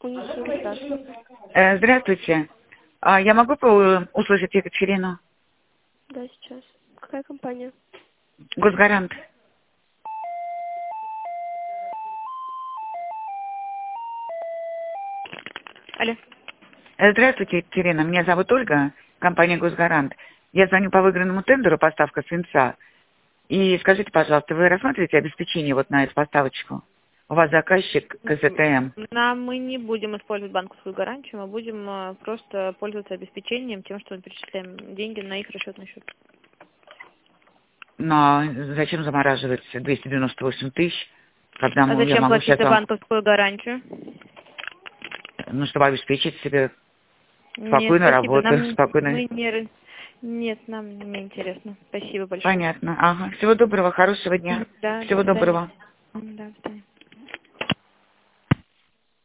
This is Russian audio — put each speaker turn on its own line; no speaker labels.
Унисин, да.
Здравствуйте. Я могу услышать Екатерину?
Да, сейчас. Какая компания?
Госгарант.
Алло.
Здравствуйте, Екатерина. Меня зовут Ольга, компания Госгарант. Я звоню по выигранному тендеру поставка свинца. И скажите, пожалуйста, вы рассматриваете обеспечение вот на эту поставочку? У вас заказчик КЗТМ.
Мы не будем использовать банковскую гарантию, мы будем просто пользоваться обеспечением, тем, что мы перечисляем деньги на их расчетный счет.
Но зачем замораживать 298 тысяч, когда
А
я
зачем
могу
платить
сейчас
за
вам,
банковскую гарантию?
ну, чтобы обеспечить себе
Нет,
спокойную
спасибо.
работу,
Нам
спокойную...
мы не... Нет, нам не интересно. Спасибо большое.
Понятно. Ага. Всего доброго, хорошего дня.
Да, до
Всего
свидания.
доброго.
Да, до свидания.